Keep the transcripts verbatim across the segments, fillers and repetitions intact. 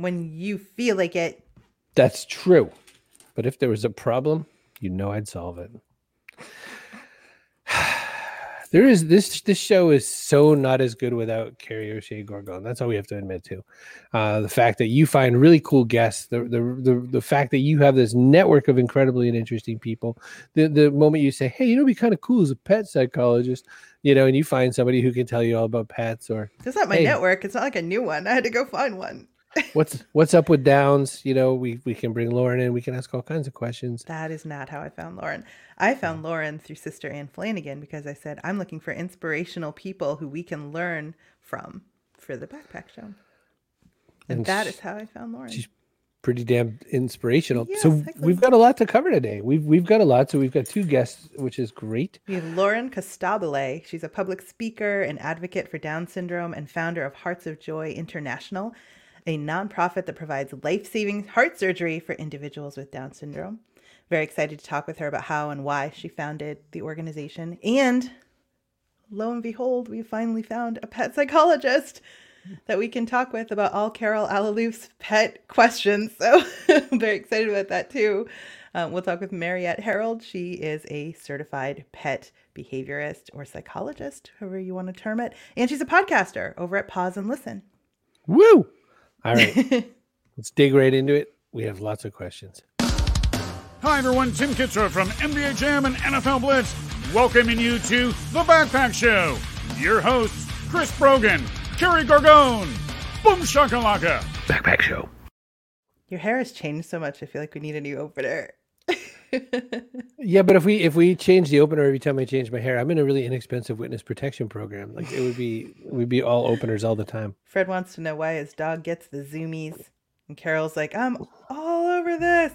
when you feel like it. That's true. But if there was a problem, you know I'd solve it. There is this this show is so not as good without Carrie O'Shea Gorgon. That's all we have to admit to. Uh, the fact that you find really cool guests, the, the the the fact that you have this network of incredibly and interesting people. The the moment you say, "Hey, you know, it'd be kind of cool as a pet psychologist," you know, and you find somebody who can tell you all about pets, or it's not my hey, network. It's not like a new one. I had to go find one. what's what's up with Downs? You know, we we can bring Lauren in. We can ask all kinds of questions. That is not how I found Lauren. I found Lauren through Sister Anne Flanagan because I said, I'm looking for inspirational people who we can learn from for the Backpack Show. And, and that is how I found Lauren. She's pretty damn inspirational. Yes, so exactly. We've got a lot to cover today. We've we've got a lot. So we've got two guests, which is great. We have Lauren Costabile. She's a public speaker and advocate for Down syndrome and founder of Hearts of Joy International, a nonprofit that provides life-saving heart surgery for individuals with Down syndrome. Very excited to talk with her about how and why she founded the organization. And lo and behold, we finally found a pet psychologist that we can talk with about all Carol Alaloof's pet questions. So I'm very excited about that too. Um, we'll talk with Mariette Harold. She is a certified pet behaviorist or psychologist, however you want to term it. And she's a podcaster over at Pause and Listen. Woo! All right, let's dig right into it. We have lots of questions. Hi, everyone. Tim Kitzrow from N B A Jam and N F L Blitz, welcoming you to The Backpack Show. Your hosts, Chris Brogan, Carrie Gorgon, Boom Shakalaka. Backpack Show. Your hair has changed so much. I feel like we need a new opener. Yeah, but if we if we change the opener every time I change my hair, I'm in a really inexpensive witness protection program. Like it would be, we'd be all openers all the time. Fred wants to know why his dog gets the zoomies, and Carol's like, "I'm all over this."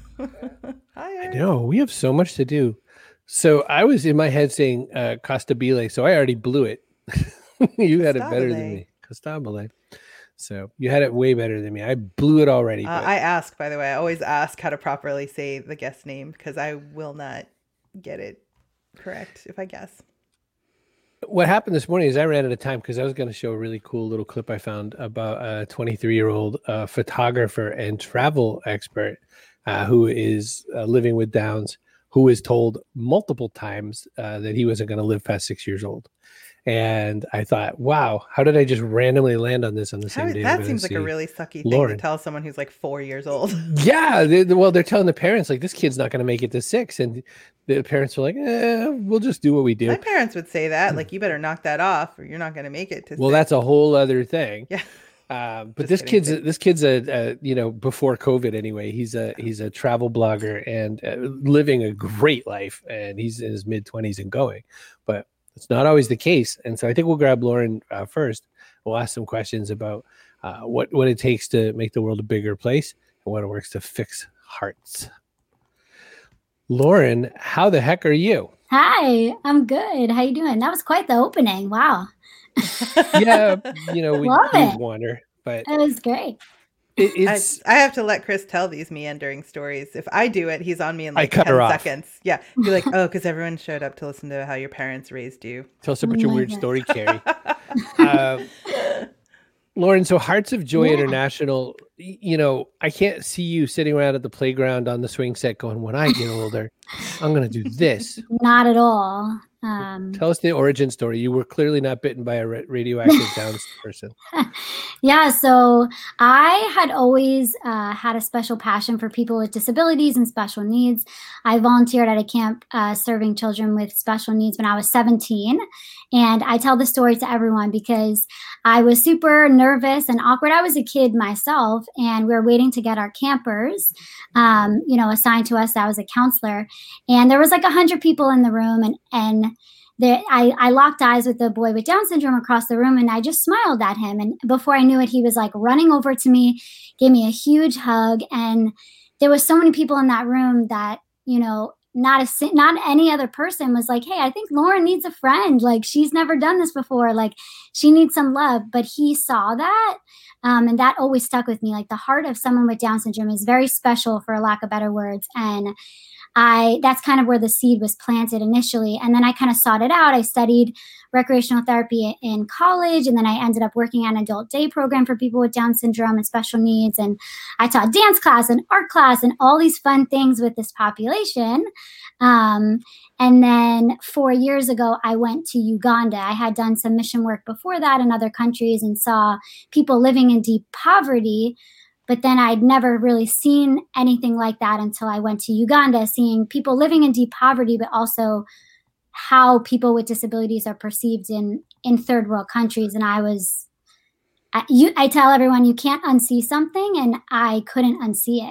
Hi, I know we have so much to do. So I was in my head saying uh, Costabile, so I already blew it. You had it better than me, Costabile. So you had it way better than me. I blew it already. Uh, I ask, by the way, I always ask how to properly say the guest name because I will not get it correct if I guess. What happened this morning is I ran out of time because I was going to show a really cool little clip I found about a twenty-three-year-old uh, photographer and travel expert uh, who is uh, living with Downs, who was told multiple times uh, that he wasn't going to live past six years old. And I thought, wow, how did I just randomly land on this on the same how, day? That seems like a really sucky thing Lauren. to tell someone who's like four years old. Yeah. They, well, they're telling the parents, like, this kid's not going to make it to six. And the parents are like, eh, we'll just do what we do. My parents would say that, like, you better knock that off or you're not going to make it to well, six. that's a whole other thing. Yeah. Um, but Just this kidding, kid's kid. a, this kid's a, a you know before COVID anyway. He's a he's a travel blogger and uh, living a great life, and he's in his mid twenties and going. But it's not always the case, and so I think we'll grab Lauren uh, first. We'll ask some questions about uh, what what it takes to make the world a bigger place and what it works to fix hearts. Lauren, how the heck are you? Hi, I'm good. How you doing? That was quite the opening. Wow. Yeah, you know, we, Love we it. wonder, but That was great. it, it's I, I have to let Chris tell these meandering stories. If I do it, he's on me in I like cut ten her off. seconds. Yeah. You're like, oh, because everyone showed up to listen to how your parents raised you. tell us about Oh your my weird God. story, Carrie. uh, Lauren, so Hearts of Joy Yeah. International, y- you know, I can't see you sitting around at the playground on the swing set going, when I get older, I'm going to do this. Not at all. Um, Tell us the origin story. You were clearly not bitten by a ra- radioactive Downs person. yeah, so I had always uh, had a special passion for people with disabilities and special needs. I volunteered at a camp uh, serving children with special needs when I was seventeen. And I tell the story to everyone because I was super nervous and awkward. I was a kid myself, and we were waiting to get our campers, um, you know, assigned to us. I was a counselor. And there was like a hundred people in the room, and, and the, I, I locked eyes with the boy with Down syndrome across the room, and I just smiled at him. And before I knew it, he was like running over to me, gave me a huge hug. And there was so many people in that room that, you know, not a not any other person was like, hey, I think Lauren needs a friend. Like, she's never done this before. Like, she needs some love. But he saw that. Um, and that always stuck with me. Like, the heart of someone with Down syndrome is very special, for lack of better words. And I that's kind of where the seed was planted initially. And then I kind of sought it out. I studied recreational therapy in college, and then I ended up working at an adult day program for people with Down syndrome and special needs. And I taught dance class and art class and all these fun things with this population. Um, and then four years ago, I went to Uganda. I had done some mission work before that in other countries and saw people living in deep poverty. But then I'd never really seen anything like that until I went to Uganda, seeing people living in deep poverty, but also how people with disabilities are perceived in, in third world countries. And I was, I, you, I tell everyone, you can't unsee something, and I couldn't unsee it.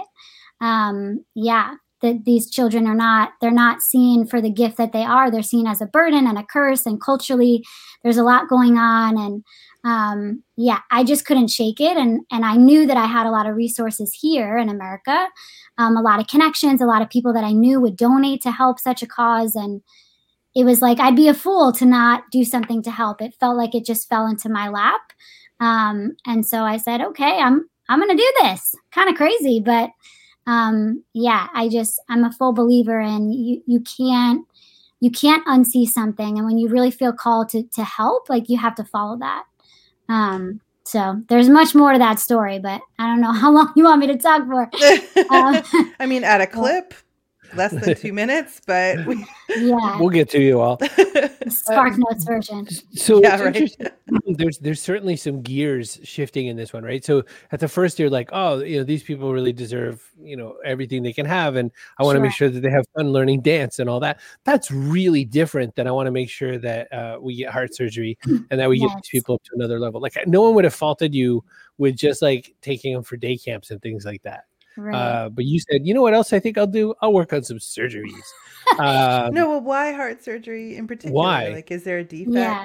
Um, yeah, that these children are not, they're not seen for the gift that they are. They're seen as a burden and a curse, and culturally there's a lot going on. And um, yeah, I just couldn't shake it. And, and I knew that I had a lot of resources here in America, um, a lot of connections, a lot of people that I knew would donate to help such a cause. And it was like, I'd be a fool to not do something to help. It felt like it just fell into my lap. Um, and so I said, okay, I'm, I'm going to do this. Kind of crazy, but, um, yeah, I just, I'm a full believer in you, you can't, you can't unsee something. And when you really feel called to, to help, like, you have to follow that. Um, so there's much more to that story, but I don't know how long you want me to talk for. Um, I mean, at a clip, less than two minutes, but we, yeah, we'll get to you all. Spark Notes version. So Yeah, it's right. interesting. there's there's certainly some gears shifting in this one, right? So at the first, you're like, oh, you know, these people really deserve, you know, everything they can have, and I want to Sure. make sure that they have fun learning dance and all that. That's really different than I want to make sure that uh, we get heart surgery and that we Yes. get these people up to another level. Like, no one would have faulted you with just like taking them for day camps and things like that. Right. Uh, but you said, you know what else I think I'll do? I'll work on some surgeries. Um, no, well, why heart surgery in particular? Why? Like, is there a defect? Yeah.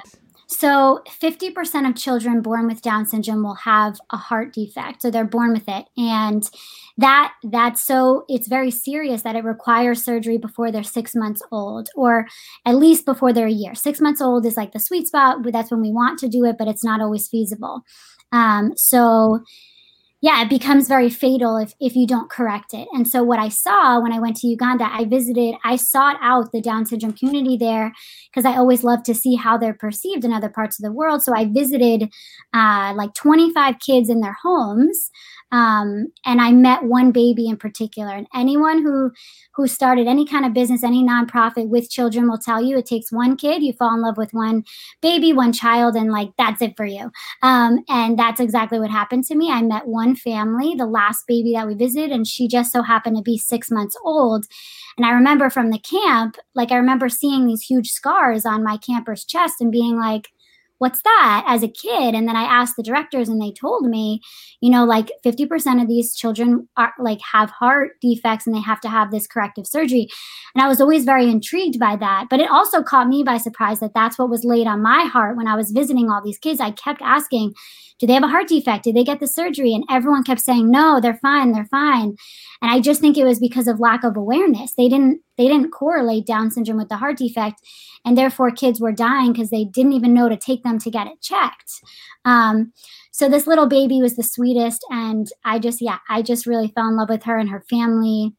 So fifty percent of children born with Down syndrome will have a heart defect. So they're born with it. And that that's so it's very serious that it requires surgery before they're six months old, or at least before they're a year. Six months old is like the sweet spot, but that's when we want to do it, but it's not always feasible. Um, so yeah, it becomes very fatal if, if you don't correct it. And so what I saw when I went to Uganda, I visited, I sought out the Down syndrome community there because I always love to see how they're perceived in other parts of the world. So I visited uh, like twenty-five kids in their homes. Um, and I met one baby in particular. And anyone who who started any kind of business, any nonprofit with children will tell you it takes one kid, you fall in love with one baby, one child, and like that's it for you. Um, and that's exactly what happened to me. I met one family, the last baby that we visited, and she just so happened to be six months old. And I remember from the camp, like I remember seeing these huge scars on my camper's chest and being like, what's that, as a kid? And then I asked the directors and they told me, you know, like fifty percent of these children are like have heart defects and they have to have this corrective surgery. And I was always very intrigued by that. But it also caught me by surprise that that's what was laid on my heart when I was visiting all these kids. I kept asking, do they have a heart defect? Did they get the surgery? And everyone kept saying, no, they're fine, they're fine. And I just think it was because of lack of awareness. They didn't they didn't correlate Down syndrome with the heart defect. And therefore kids were dying because they didn't even know to take them to get it checked. Um, so this little baby was the sweetest. And I just, yeah, I just really fell in love with her and her family.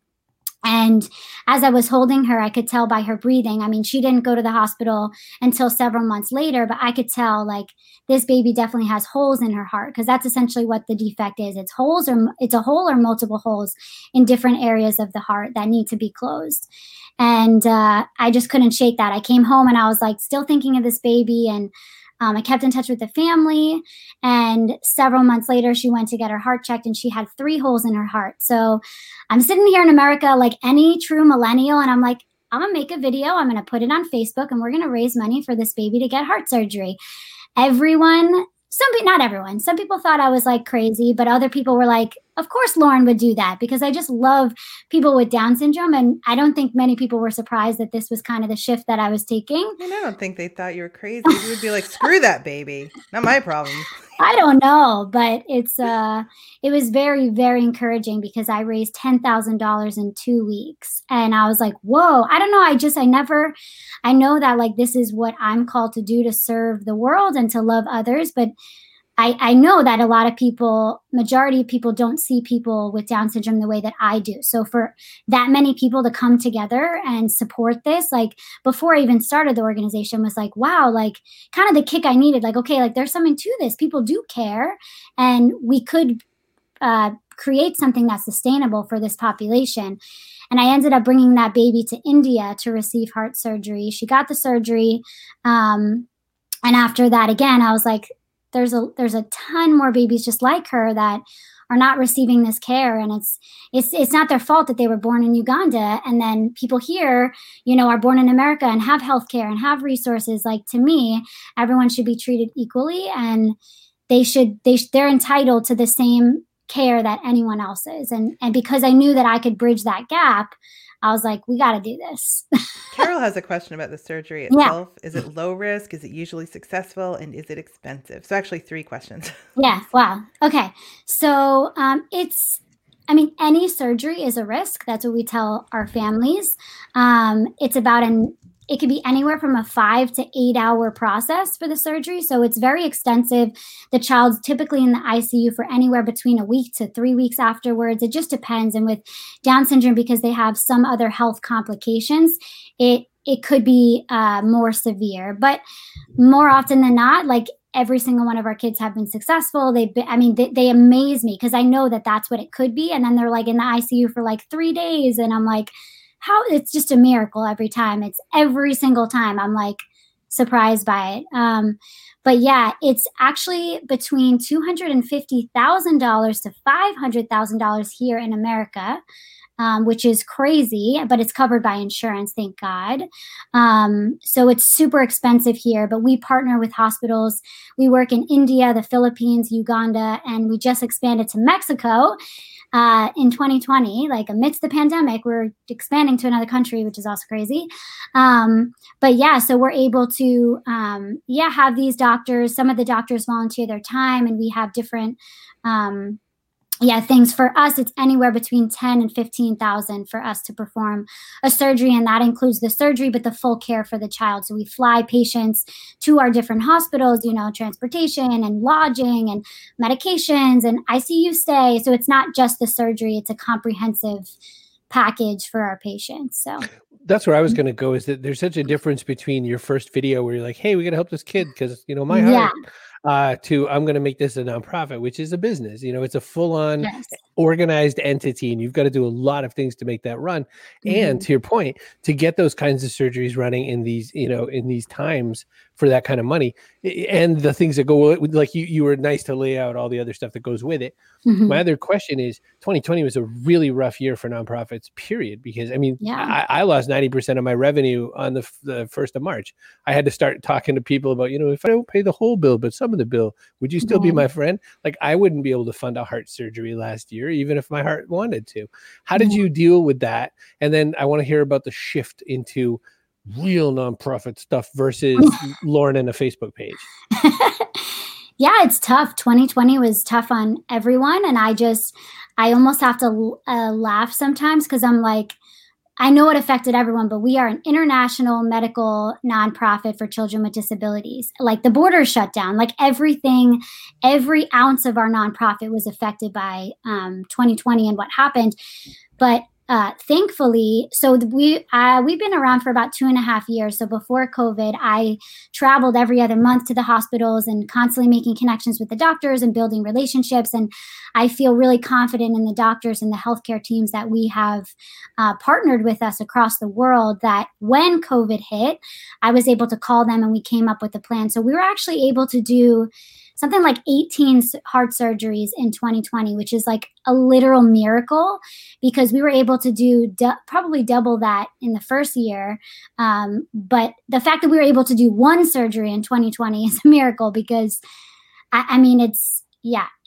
And as I was holding her, I could tell by her breathing. I mean, she didn't go to the hospital until several months later, but I could tell like this baby definitely has holes in her heart, because that's essentially what the defect is. It's holes, or it's a hole or multiple holes in different areas of the heart that need to be closed. And uh, I just couldn't shake that. I came home and I was like still thinking of this baby, and Um, I kept in touch with the family, and several months later, she went to get her heart checked and she had three holes in her heart. So I'm sitting here in America like any true millennial, and I'm like, I'm going to make a video. I'm going to put it on Facebook, and we're going to raise money for this baby to get heart surgery. Everyone, some people, not everyone, some people thought I was like crazy, but other people were like, of course Lauren would do that, because I just love people with Down syndrome. And I don't think many people were surprised that this was kind of the shift that I was taking. And I don't think they thought you were crazy. You would be like, screw that baby. Not my problem. I don't know, but it's uh, it was very, very encouraging, because I raised ten thousand dollars in two weeks. And I was like, whoa, I don't know. I just, I never, I know that like, this is what I'm called to do, to serve the world and to love others. But I, I know that a lot of people, majority of people don't see people with Down syndrome the way that I do. So for that many people to come together and support this, like before I even started the organization, was like, wow, like kind of the kick I needed. Like, okay, like there's something to this. People do care, and we could uh, create something that's sustainable for this population. And I ended up bringing that baby to India to receive heart surgery. She got the surgery. Um, and after that, again, I was like, There's a there's a ton more babies just like her that are not receiving this care, and it's it's it's not their fault that they were born in Uganda, and then people here, you know, are born in America and have healthcare and have resources. Like, to me, everyone should be treated equally, and they should they sh- they're entitled to the same care that anyone else is. And and because I knew that I could bridge that gap, I was like, we got to do this. Carol has a question about the surgery itself. Yeah. Is it low risk? Is it usually successful? And is it expensive? So actually three questions. Yeah. Wow. Okay. So um, it's, I mean, any surgery is a risk. That's what we tell our families. Um, it's about an It could be anywhere from a five to eight hour process for the surgery. So it's very extensive. The child's typically in the I C U for anywhere between a week to three weeks afterwards. It just depends. And with Down syndrome, because they have some other health complications, it it could be uh, more severe. But more often than not, like every single one of our kids have been successful. They've been, I mean, they, they amaze me, because I know that that's what it could be. And then they're like in the I C U for like three days. And I'm like, how, it's just a miracle every time. It's every single time I'm like surprised by it. Um, but yeah, it's actually between two hundred fifty thousand dollars to five hundred thousand dollars here in America, um, which is crazy, but it's covered by insurance, thank God. Um, so it's super expensive here, but we partner with hospitals. We work in India, the Philippines, Uganda, and we just expanded to Mexico. Uh, in twenty twenty, like amidst the pandemic, we're expanding to another country, which is also crazy. Um, but yeah, so we're able to, um, yeah, have these doctors, some of the doctors volunteer their time, and we have different, um, yeah, things. For us, it's anywhere between ten and fifteen thousand for us to perform a surgery. And that includes the surgery, but the full care for the child. So we fly patients to our different hospitals, you know, transportation and lodging and medications and I C U stay. So it's not just the surgery, it's a comprehensive package for our patients. So that's where I was going to go, is that there's such a difference between your first video where you're like, hey, we got to help this kid because, you know, my heart. Yeah. Uh, to I'm going to make this a nonprofit, which is a business. You know, it's a full-on Yes. organized entity, and you've got to do a lot of things to make that run. Mm-hmm. And to your point, to get those kinds of surgeries running in these, you know, in these times for that kind of money, and the things that go with, like you, you were nice to lay out all the other stuff that goes with it. Mm-hmm. My other question is, twenty twenty was a really rough year for nonprofits, period. Because I mean, yeah. I, I lost ninety percent of my revenue on the, the first of March. I had to start talking to people about, you know, if I don't pay the whole bill, but some of the bill, would you still mm-hmm. be my friend? Like, I wouldn't be able to fund a heart surgery last year, even if my heart wanted to. How did mm-hmm. you deal with that? And then I want to hear about the shift into real nonprofit stuff versus Lauren and a Facebook page. Yeah, it's tough. twenty twenty was tough on everyone. And I just, I almost have to uh, laugh sometimes, because I'm like, I know it affected everyone, but we are an international medical nonprofit for children with disabilities. Like, the borders shut down, like everything, every ounce of our nonprofit was affected by um, twenty twenty and what happened. But Uh, thankfully, so we uh, we've been around for about two and a half years. So before COVID, I traveled every other month to the hospitals and constantly making connections with the doctors and building relationships. And I feel really confident in the doctors and the healthcare teams that we have uh, partnered with us across the world, that when COVID hit, I was able to call them and we came up with a plan. So we were actually able to do something like eighteen heart surgeries in twenty twenty, which is like a literal miracle, because we were able to do du- probably double that in the first year. Um, but the fact that we were able to do one surgery in twenty twenty is a miracle, because I, I mean, it's, yeah,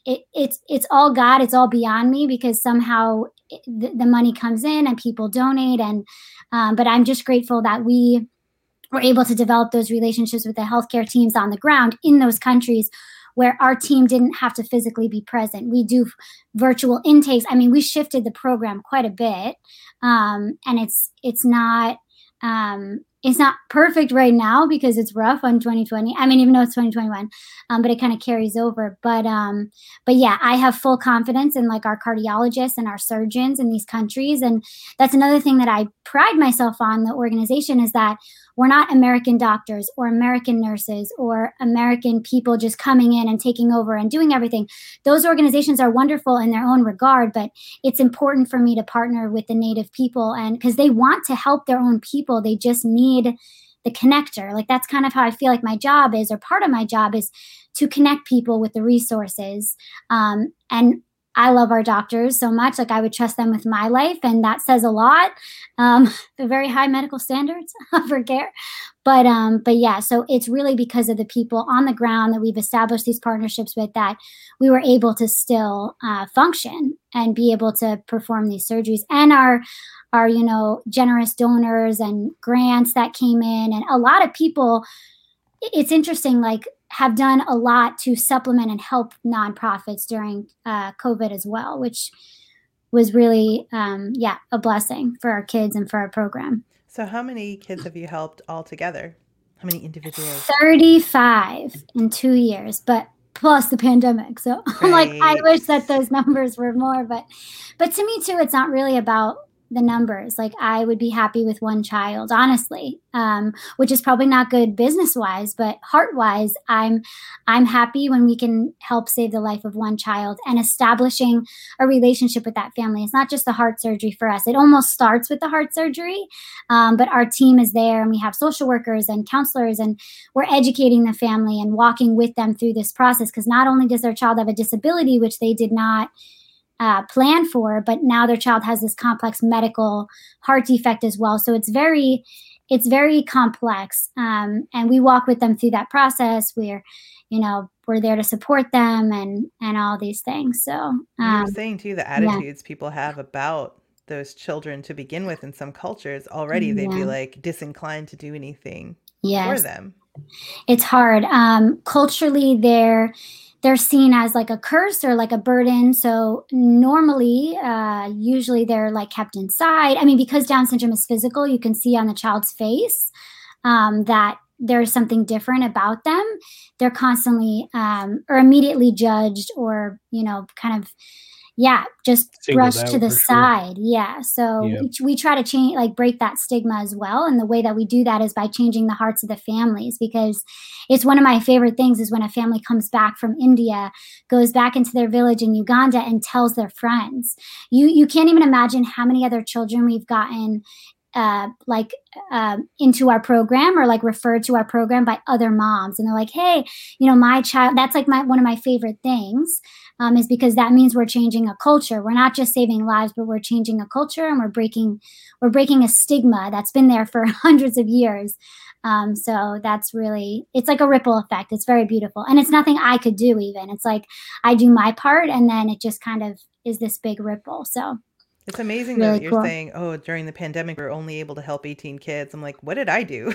it, it's it's all God. It's all beyond me, because somehow the, the money comes in and people donate. And um, but I'm just grateful that we were able to develop those relationships with the healthcare teams on the ground in those countries where our team didn't have to physically be present. We do virtual intakes. I mean, we shifted the program quite a bit, um, and it's it's not. Um, It's not perfect right now because it's rough on twenty twenty. I mean, even though it's twenty twenty-one, um, but it kind of carries over. But um, but yeah, I have full confidence in like our cardiologists and our surgeons in these countries. And that's another thing that I pride myself on, the organization, is that we're not American doctors or American nurses or American people just coming in and taking over and doing everything. Those organizations are wonderful in their own regard, but it's important for me to partner with the Native people, and because they want to help their own people. They just need the connector. Like, that's kind of how I feel like my job is, or part of my job is to connect people with the resources. Um, and I love our doctors so much. Like, I would trust them with my life, and that says a lot. Um, the very high medical standards for care. But um, but yeah, so it's really because of the people on the ground that we've established these partnerships with that we were able to still uh, function and be able to perform these surgeries. And our our you know generous donors and grants that came in, and a lot of people. It's interesting, like, have done a lot to supplement and help nonprofits during uh, COVID as well, which was really, um, yeah, a blessing for our kids and for our program. So how many kids have you helped altogether? How many individuals? thirty-five in two years, but plus the pandemic. So right. I'm like, I wish that those numbers were more, but, but to me too, it's not really about the numbers. Like, I would be happy with one child, honestly, um, which is probably not good business wise, but heart wise, I'm, I'm happy when we can help save the life of one child and establishing a relationship with that family. It's not just the heart surgery for us. It almost starts with the heart surgery. Um, but our team is there, and we have social workers and counselors, and we're educating the family and walking with them through this process. Because not only does their child have a disability, which they did not Uh, plan for, but now their child has this complex medical heart defect as well. So it's very, it's very complex. Um, and we walk with them through that process. We're, you know, we're there to support them and, and all these things. So um, you were saying too, the attitudes yeah. people have about those children to begin with in some cultures already, they'd yeah. be like disinclined to do anything yes. for them. It's hard. Um, culturally, they're, they're seen as like a curse or like a burden. So normally, uh, usually they're like kept inside. I mean, because Down syndrome is physical, you can see on the child's face um, that there's something different about them. They're constantly um, or immediately judged, or, you know, kind of, yeah, just brushed to the side. Sure. Yeah. So yep. we, we try to change, like break that stigma as well. And the way that we do that is by changing the hearts of the families, because it's one of my favorite things is when a family comes back from India, goes back into their village in Uganda and tells their friends. You, you can't even imagine how many other children we've gotten Uh, like uh, into our program, or like referred to our program by other moms. And they're like, hey, you know, my child, that's like my, one of my favorite things um, is because that means we're changing a culture. We're not just saving lives, but we're changing a culture, and we're breaking, we're breaking a stigma that's been there for hundreds of years. Um, so that's really, it's like a ripple effect. It's very beautiful. And it's nothing I could do even. It's like, I do my part, and then it just kind of is this big ripple. So it's amazing really that you're cool. saying, oh, during the pandemic, we were only able to help eighteen kids. I'm like, what did I do?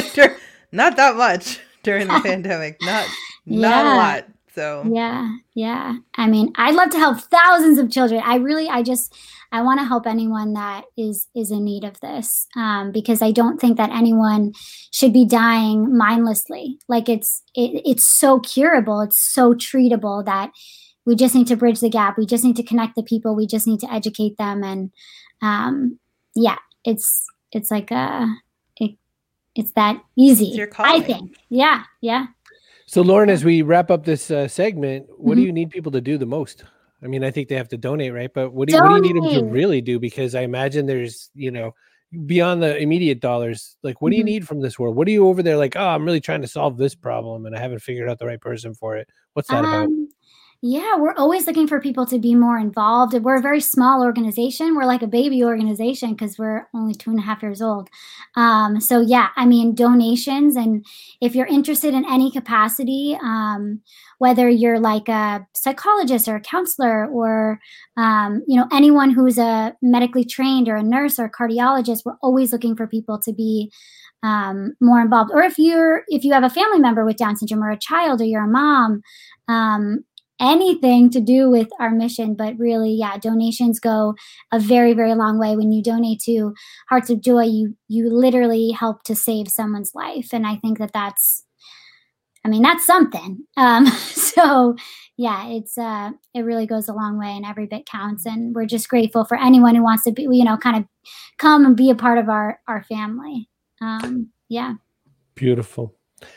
Not that much during the pandemic. Not, yeah. not a lot. So yeah, yeah. I mean, I'd love to help thousands of children. I really, I just, I want to help anyone that is is in need of this, um, because I don't think that anyone should be dying mindlessly. Like it's, it, it's so curable. It's so treatable that we just need to bridge the gap. We just need to connect the people. We just need to educate them. And um, yeah, it's it's like a, it, it's that easy, it's your calling. I think. Yeah, yeah. So Lauren, as we wrap up this uh, segment, what mm-hmm. do you need people to do the most? I mean, I think they have to donate, right? But what do you, what do you need them to really do? Because I imagine there's, you know, beyond the immediate dollars, like what mm-hmm. do you need from this world? What are you over there like, oh, I'm really trying to solve this problem and I haven't figured out the right person for it. What's that um, about? Yeah, we're always looking for people to be more involved. We're a very small organization. We're like a baby organization because we're only two and a half years old. Um, so yeah, I mean, donations. And if you're interested in any capacity, um, whether you're like a psychologist or a counselor or, um, you know, anyone who's a medically trained or a nurse or a cardiologist, we're always looking for people to be um, more involved. Or if you're, if you have a family member with Down syndrome or a child or you're a mom, um, anything to do with our mission. But really, yeah, donations go a very, very long way. When you donate to Hearts of Joy, you you literally help to save someone's life. And I think that that's, I mean, that's something. Um, so yeah, it's uh, it really goes a long way, and every bit counts. And we're just grateful for anyone who wants to be, you know, kind of come and be a part of our our family. Um, yeah. Beautiful.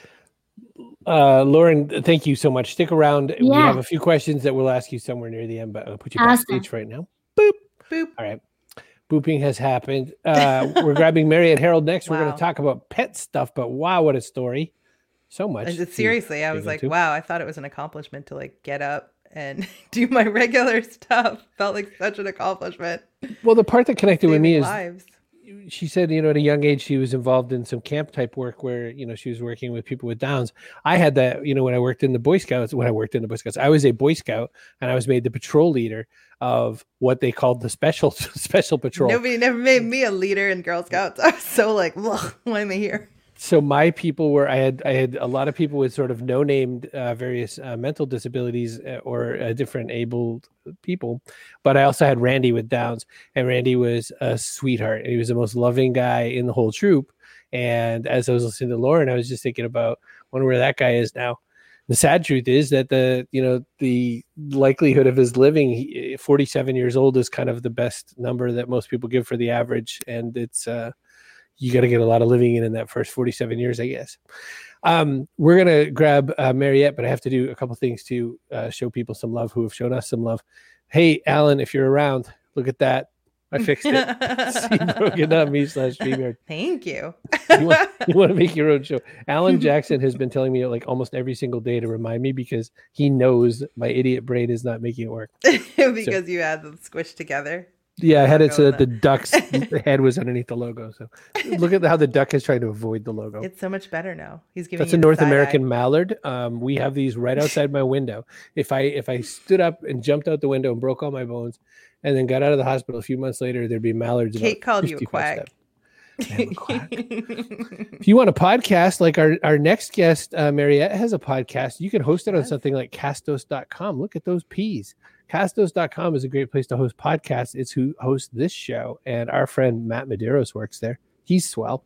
Uh, Lauren, thank you so much. Stick around. Yeah. We have a few questions that we'll ask you somewhere near the end, but I'll put you backstage Awesome. right now. Boop. Boop. All right. Booping has happened. Uh, we're grabbing Mariette Harold next. We're Wow. going to talk about pet stuff, but wow, what a story. So much. And to seriously, I dig was like, into. wow, I thought it was an accomplishment to like get up and do my regular stuff. Felt like such an accomplishment. Well, the part that connected with me Saving is lives. she said, you know, at a young age, she was involved in some camp type work where, you know, she was working with people with Downs. I had that, you know, when I worked in the Boy Scouts, when I worked in the Boy Scouts, I was a Boy Scout and I was made the patrol leader of what they called the special, special patrol. Nobody never made me a leader in Girl Scouts. I was so like, ugh, why am I here? So my people were, I had, I had a lot of people with sort of no named uh, various uh, mental disabilities uh, or uh, different abled people. But I also had Randy with Downs, and Randy was a sweetheart. He was the most loving guy in the whole troop. And as I was listening to Lauren, I was just thinking about, wonder where that guy is now. The sad truth is that the, you know, the likelihood of his living, he, forty-seven years old is kind of the best number that most people give for the average. And it's, uh, you got to get a lot of living in in that first forty-seven years, I guess. Um, we're going to grab uh, Mariette, but I have to do a couple things to uh, show people some love who have shown us some love. Hey, Alan, if you're around, look at that. I fixed it. cbrogan.me slash StreamYard. Thank you. You want, you want to make your own show. Alan Jackson has been telling me like almost every single day to remind me because he knows my idiot brain is not making it work. Because So- you had them squished together. Yeah, I had it so Logo that the duck's head was underneath the logo. So look at how the duck is trying to avoid the logo. It's so much better now. He's giving That's you a the North side American eye. mallard. Um, we have these right outside my window. If I if I stood up and jumped out the window and broke all my bones, and then got out of the hospital a few months later, there'd be mallards. about Kate called you a fifty-five quack. steps. I am a quack. If you want a podcast, like our, our next guest, uh, Mariette has a podcast. You can host it on Yes. something like castos dot com. Look at those P's. castos dot com is a great place to host podcasts. It's who hosts this show. And our friend Matt Medeiros works there. He's swell.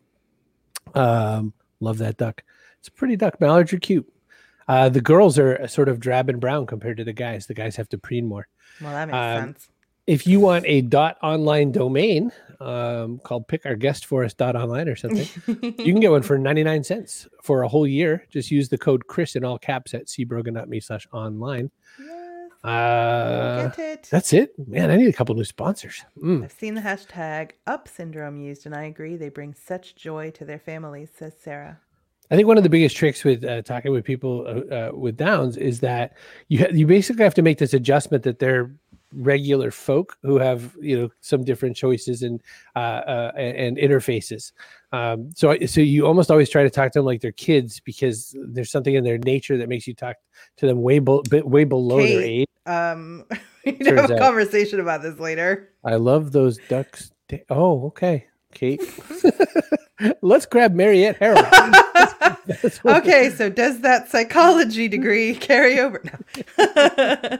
Um, love that duck. It's a pretty duck. Mallards are cute. Uh, the girls are sort of drab and brown compared to the guys. The guys have to preen more. Well, that makes Um, sense. If you want a dot online domain um, called pick our guest for us dot online or something, you can get one for ninety-nine cents for a whole year. Just use the code Chris in all caps at cbrogan.me slash online. Yes, Uh, get it. that's it. Man, I need a couple new sponsors. Mm. I've seen the hashtag Up Syndrome used, and I agree. They bring such joy to their families, says Sarah. I think one of the biggest tricks with uh, talking with people uh, uh, with Downs is that you ha- you basically have to make this adjustment that they're regular folk who have, you know, some different choices and uh, uh, and, and interfaces. Um, so I- so you almost always try to talk to them like they're kids because there's something in their nature that makes you talk to them way be- bit way below their Kate. age. Um, we can Turns have a out- conversation about this later. I love those ducks. Da- oh, okay, Kate. Let's grab Mariette Harold. That's what- Okay, so does that psychology degree carry over? No.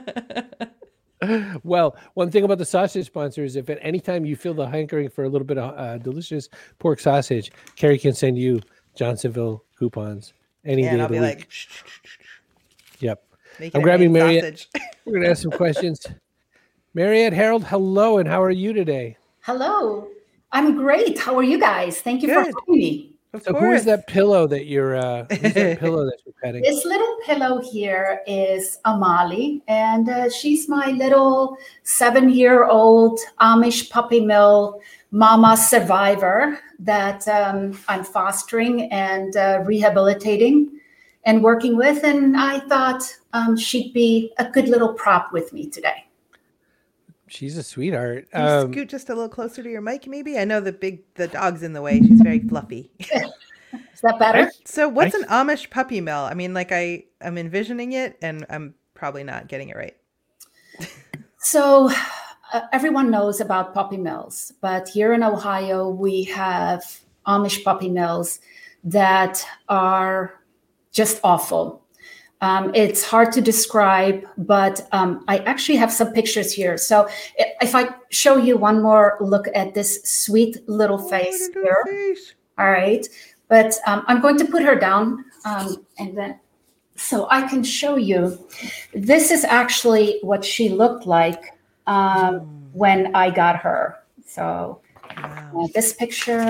Well, one thing about the sausage sponsor is if at any time you feel the hankering for a little bit of uh, delicious pork sausage, Carrie can send you Johnsonville coupons any Yeah, day and I'll of the be week. like, shh, shh, shh, shh, shh. Yep. Make I'm it a grabbing main Mariette. sausage. We're going to ask some questions. Mariette Harold, hello, and how are you today? Hello. I'm great. How are you guys? Thank you for Good. having me. Of So course. who is that pillow that you're, uh, who's that pillow that you're petting? This little pillow here is Amali, and uh, she's my little seven-year-old Amish puppy mill mama survivor that um, I'm fostering and uh, rehabilitating. and working with, and I thought um, she'd be a good little prop with me today. She's a sweetheart. Can you Um, scoot just a little closer to your mic, maybe? I know the big the dog's in the way. She's very fluffy. Is that better? So what's I- an Amish puppy mill? I mean, like I I'm envisioning it, and I'm probably not getting it right. So uh, everyone knows about puppy mills, but here in Ohio, we have Amish puppy mills that are just awful. Um, it's hard to describe, but um, I actually have some pictures here. So if I show you one more look at this sweet little face Oh, here. face. All right. But um, I'm going to put her down um, and then so I can show you. This is actually what she looked like um, Mm. when I got her. So Wow. uh, this picture,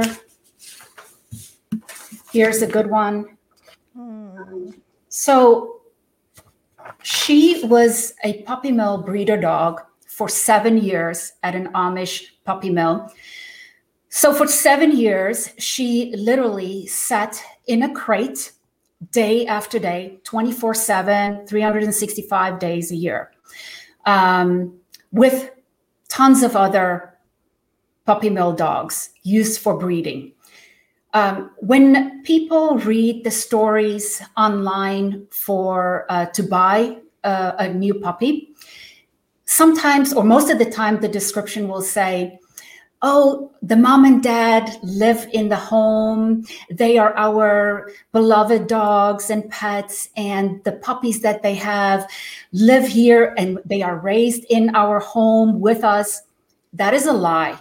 here's a good one. Mm. So she was a puppy mill breeder dog for seven years at an Amish puppy mill. So for seven years, she literally sat in a crate day after day, twenty-four seven, three hundred sixty-five days a year, um, with tons of other puppy mill dogs used for breeding. Um, when people read the stories online for uh, to buy uh, a new puppy, sometimes or most of the time, the description will say, oh, the mom and dad live in the home. They are our beloved dogs and pets, and the puppies that they have live here and they are raised in our home with us. That is a lie.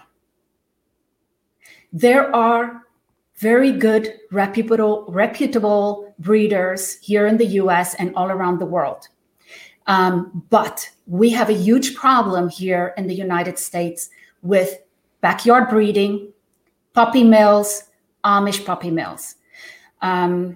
There are very good, reputable, reputable breeders here in the U S and all around the world. Um, but we have a huge problem here in the United States with backyard breeding, puppy mills, Amish puppy mills. Um,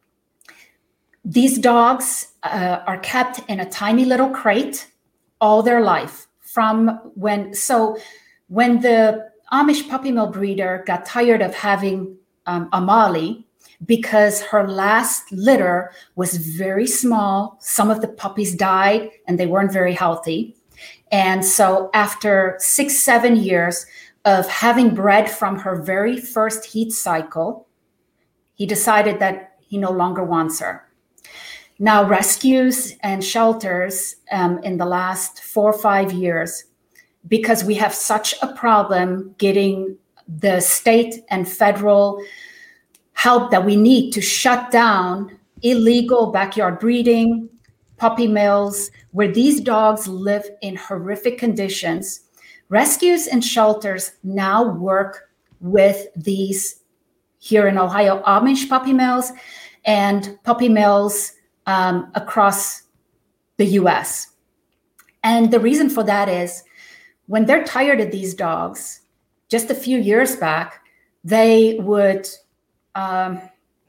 these dogs uh, are kept in a tiny little crate all their life. From when, so when the Amish puppy mill breeder got tired of having um, Amali, because her last litter was very small, some of the puppies died and they weren't very healthy. And so after six, seven years of having bred from her very first heat cycle, he decided that he no longer wants her. Now, rescues and shelters um, in the last four or five years, because we have such a problem getting the state and federal help that we need to shut down illegal backyard breeding, puppy mills, where these dogs live in horrific conditions. Rescues and shelters now work with these here in Ohio, Amish puppy mills and puppy mills um, across the U S. And the reason for that is when they're tired of these dogs, just a few years back, they would um,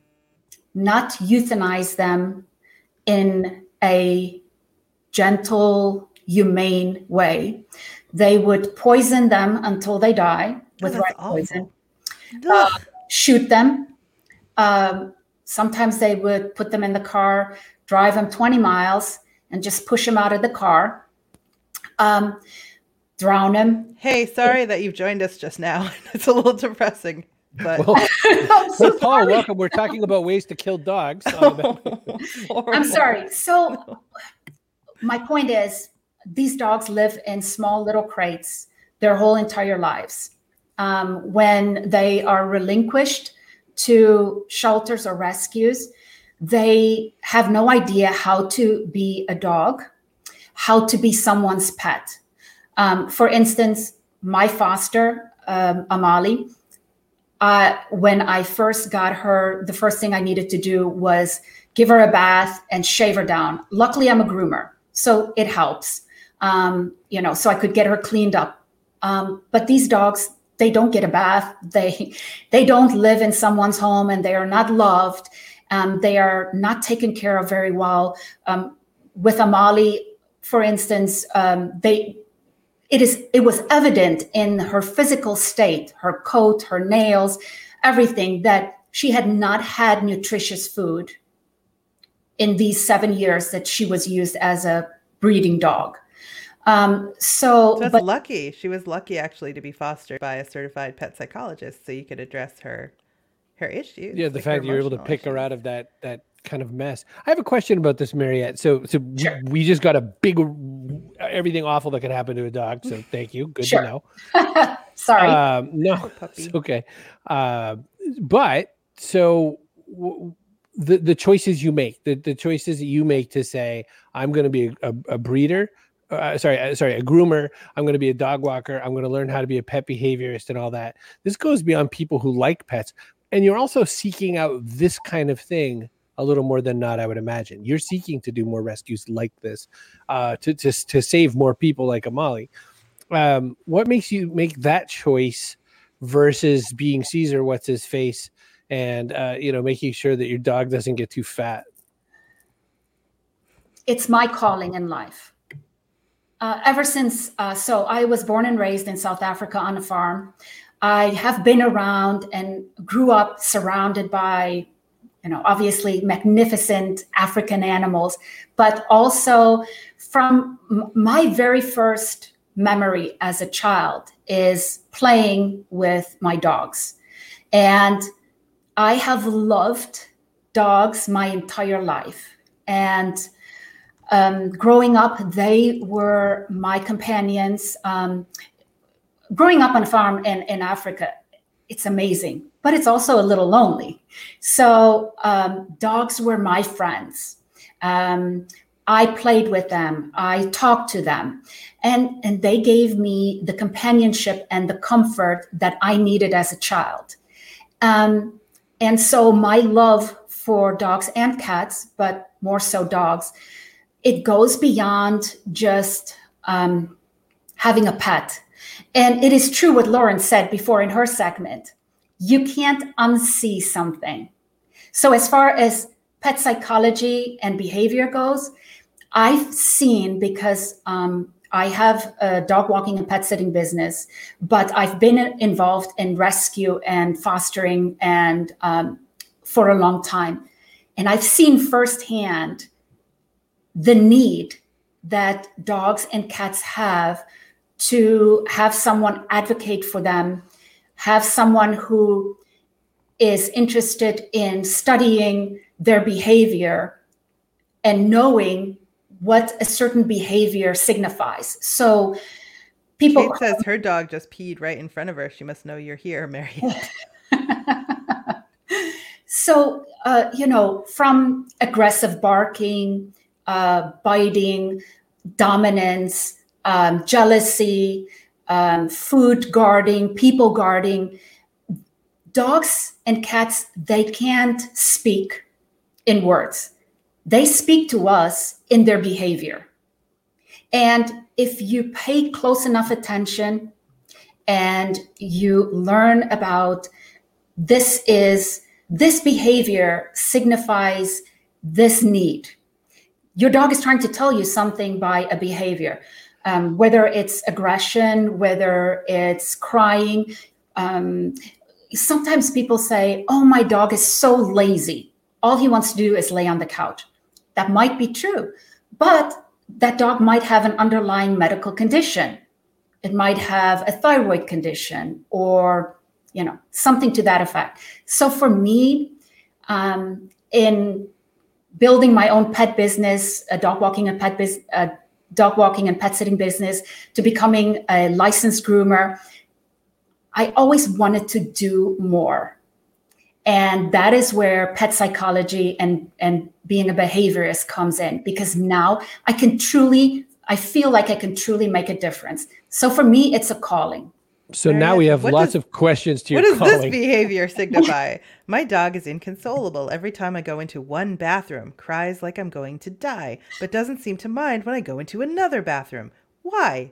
not euthanize them in a gentle, humane way. They would poison them until they die with Oh, that's rat awful. poison, uh, shoot them. Um, sometimes they would put them in the car, drive them twenty miles, and just push them out of the car, um, drown them. Hey, sorry that you've joined us just now. It's a little depressing, but well, I'm so hey, Paul, sorry. welcome. We're talking about ways to kill dogs. Um, I'm sorry. So my point is, these dogs live in small little crates their whole entire lives. Um, when they are relinquished to shelters or rescues, they have no idea how to be a dog, how to be someone's pet. Um, for instance, my foster, um, Amali, uh, when I first got her, the first thing I needed to do was give her a bath and shave her down. Luckily, I'm a groomer, so it helps. Um, you know, so I could get her cleaned up. Um, but these dogs, they don't get a bath. They they don't live in someone's home, and they are not loved. Um, they are not taken care of very well. Um, with Amali, for instance, um, they it is it was evident in her physical state, her coat, her nails, everything, that she had not had nutritious food in these seven years that she was used as a breeding dog. Um, so, so that's but, lucky. She was lucky actually to be fostered by a certified pet psychologist, so you could address her her issues. Yeah, the like fact that you're able to pick issues. her out of that that kind of mess. I have a question about this, Mariette. So, so sure. we, we just got a big everything awful that could happen to a dog. So, thank you. Good sure. to know. Sorry. Um, no, it's okay. Uh, but so w- the the choices you make, the the choices that you make to say, I'm going to be a, a, a breeder. Uh, sorry, uh, sorry, a groomer. I'm going to be a dog walker. I'm going to learn how to be a pet behaviorist and all that. This goes beyond people who like pets. And you're also seeking out this kind of thing a little more than not, I would imagine. You're seeking to do more rescues like this, uh, to, to, to save more people like Amali. Um, what makes you make that choice versus being Caesar, what's his face, and, uh, you know, making sure that your dog doesn't get too fat? It's my calling in life. Uh, ever since, uh, so I was born and raised in South Africa on a farm. I have been around and grew up surrounded by, you know, obviously magnificent African animals, but also from m- my very first memory as a child is playing with my dogs. And I have loved dogs my entire life. And um, growing up, they were my companions. Um, Growing up on a farm in, in Africa, it's amazing, but it's also a little lonely. So um, dogs were my friends. Um, I played with them. I talked to them. And, and they gave me the companionship and the comfort that I needed as a child. Um, and so my love for dogs and cats, but more so dogs, it goes beyond just um, having a pet. And it is true what Lauren said before in her segment. You can't unsee something. So as far as pet psychology and behavior goes, I've seen, because um, I have a dog walking and pet sitting business, but I've been involved in rescue and fostering and um, for a long time. And I've seen firsthand the need that dogs and cats have to have someone advocate for them, have someone who is interested in studying their behavior and knowing what a certain behavior signifies. So people— Kate says her dog just peed right in front of her. She must know you're here, Mariette. So, uh, you know, from aggressive barking, uh, biting, dominance, Um, jealousy, um, food guarding, people guarding. Dogs and cats, they can't speak in words. They speak to us in their behavior. And if you pay close enough attention and you learn about this is, this behavior signifies this need. Your dog is trying to tell you something by a behavior. Um, whether it's aggression, whether it's crying. Um, sometimes people say, oh, my dog is so lazy. All he wants to do is lay on the couch. That might be true, but that dog might have an underlying medical condition. It might have a thyroid condition or, you know, something to that effect. So for me, um, in building my own pet business, a dog walking and pet business, uh, dog walking and pet sitting business, to becoming a licensed groomer, I always wanted to do more. And that is where pet psychology and, and being a behaviorist comes in, because now I can truly, I feel like I can truly make a difference. So for me, it's a calling. So now we have What lots does- of questions to What your does calling. this behavior signify? My dog is inconsolable. Every time I go into one bathroom, cries like I'm going to die, but doesn't seem to mind when I go into another bathroom. Why?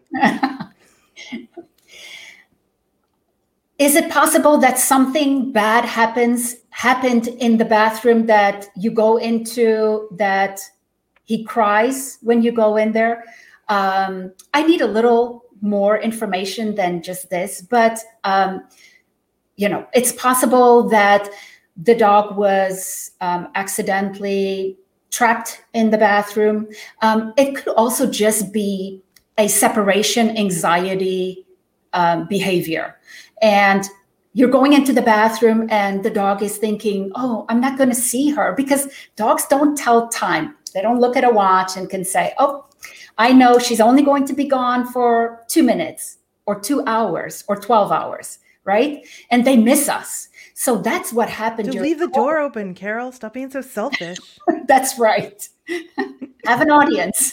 Is it possible that something bad happens, happened in the bathroom that you go into, that he cries when you go in there? Um, I need a little more information than just this, but um, you know, it's possible that the dog was um, accidentally trapped in the bathroom. Um, it could also just be a separation anxiety um, behavior. And you're going into the bathroom and the dog is thinking, oh, I'm not going to see her, because dogs don't tell time. They don't look at a watch and can say, oh, I know she's only going to be gone for two minutes or two hours or twelve hours, right? And they miss us. So that's what happened. To leave the door open, Carol. Stop being so selfish. That's right. Have an audience.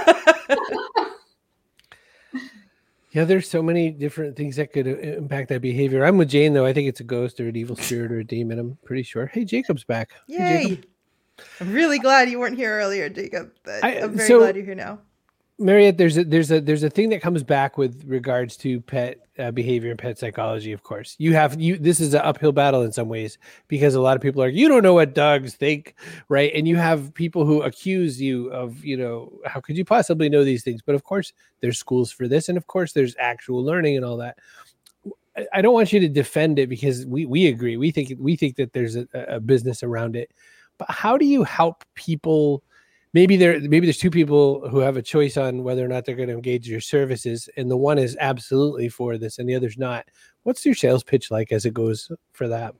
Yeah, there's so many different things that could impact that behavior. I'm with Jane, though. I think it's a ghost or an evil spirit or a demon. I'm pretty sure. Hey, Jacob's back. Yay. Hey, Jacob. I'm really glad you weren't here earlier, Jacob. I, I'm very so, glad you're here now. Mariette, there's a there's a there's a thing that comes back with regards to pet uh, behavior and pet psychology. Of course, you have you. This is an uphill battle in some ways, because a lot of people are, you don't know what dogs think, right? And you have people who accuse you of, you know, how could you possibly know these things? But of course, there's schools for this, and of course, there's actual learning and all that. I, I don't want you to defend it, because we we agree. We think we think that there's a, a business around it. But how do you help people? Maybe there, maybe there's two people who have a choice on whether or not they're going to engage your services, and the one is absolutely for this, and the other's not. What's your sales pitch like as it goes for that?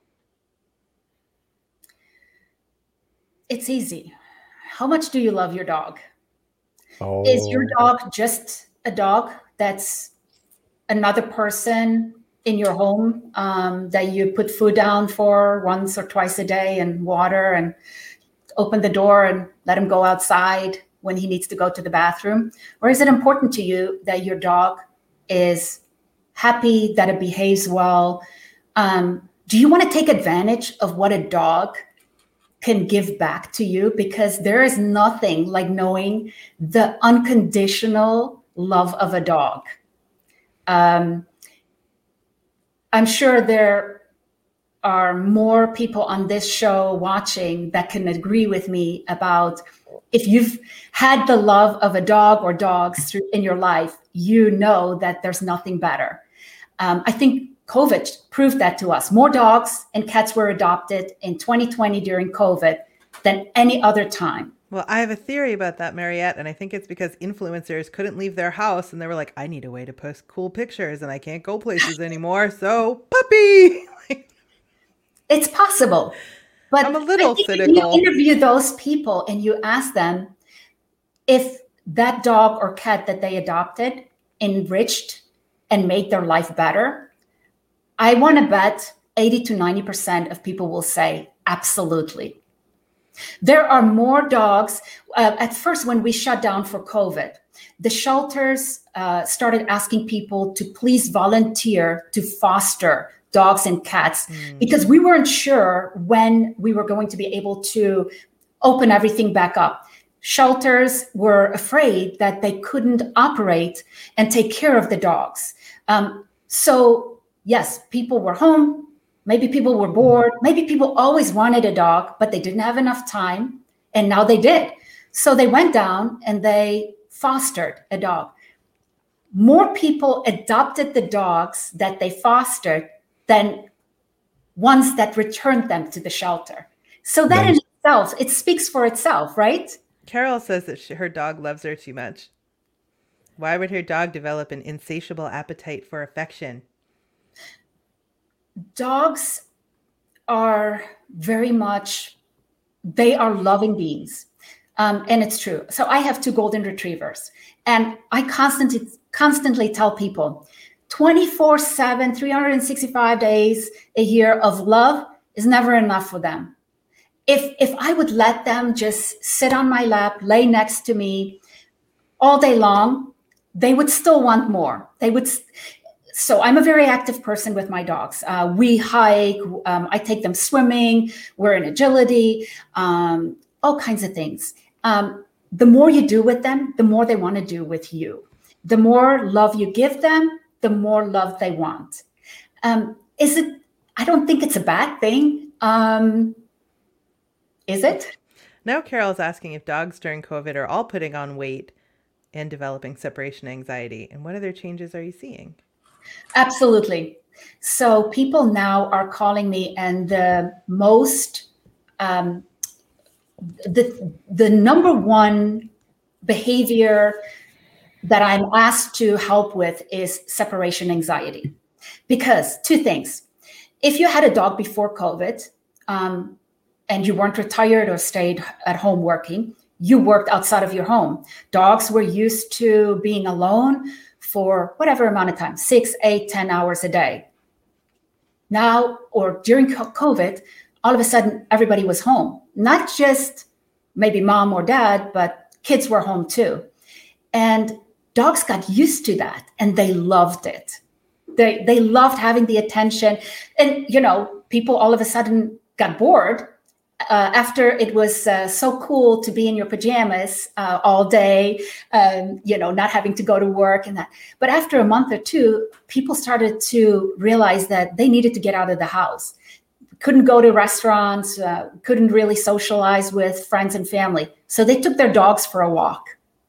It's easy. How much do you love your dog? Oh. Is your dog just a dog that's another person in your home um, that you put food down for once or twice a day and water and open the door and let him go outside when he needs to go to the bathroom? Or is it important to you that your dog is happy, that it behaves well? Um, do you want to take advantage of what a dog can give back to you? Because there is nothing like knowing the unconditional love of a dog. Um, I'm sure there are more people on this show watching that can agree with me about, if you've had the love of a dog or dogs through in your life, you know that there's nothing better. Um, I think COVID proved that to us. More dogs and cats were adopted in twenty twenty during COVID than any other time. Well, I have a theory about that, Mariette, and I think it's because influencers couldn't leave their house, and they were like, I need a way to post cool pictures, and I can't go places anymore, so puppy! It's possible. But I'm a little cynical. You interview those people and you ask them if that dog or cat that they adopted enriched and made their life better. I want to bet eighty to ninety percent of people will say absolutely. There are more dogs. Uh, at first, when we shut down for COVID, the shelters uh, started asking people to please volunteer to foster dogs and cats, mm. because we weren't sure when we were going to be able to open everything back up. Shelters were afraid that they couldn't operate and take care of the dogs. Um, so yes, people were home. Maybe people were bored. Maybe people always wanted a dog, but they didn't have enough time. And now they did. So they went down and they fostered a dog. More people adopted the dogs that they fostered than ones that returned them to the shelter. So that nice. In itself, it speaks for itself, right? Carol says that she, her dog loves her too much. Why would her dog develop an insatiable appetite for affection? Dogs are very much, they are loving beings. Um, and it's true. So I have two golden retrievers, and I constantly, constantly tell people, twenty-four seven, three hundred sixty-five days a year of love is never enough for them. If if I would let them just sit on my lap, lay next to me all day long, they would still want more. They would. So I'm a very active person with my dogs. Uh, we hike. Um, I take them swimming. We're in agility, um, all kinds of things. Um, the more you do with them, the more they want to do with you. The more love you give them, the more love they want. Um, is it? I don't think it's a bad thing. Um, is it? Now Carol's asking if dogs during COVID are all putting on weight and developing separation anxiety. And what other changes are you seeing? Absolutely. So people now are calling me, and the most um, the the number one behavior that I'm asked to help with is separation anxiety. Because two things. If you had a dog before COVID, um, and you weren't retired or stayed at home working, you worked outside of your home. Dogs were used to being alone for whatever amount of time, six, eight, ten hours a day. Now, or during COVID, all of a sudden, everybody was home. Not just maybe mom or dad, but kids were home too. And dogs got used to that and they loved it. They, they loved having the attention. And, you know, people all of a sudden got bored uh, after it was uh, so cool to be in your pajamas uh, all day, um, you know, not having to go to work and that. But after a month or two, people started to realize that they needed to get out of the house. Couldn't go to restaurants, uh, couldn't really socialize with friends and family. So they took their dogs for a walk.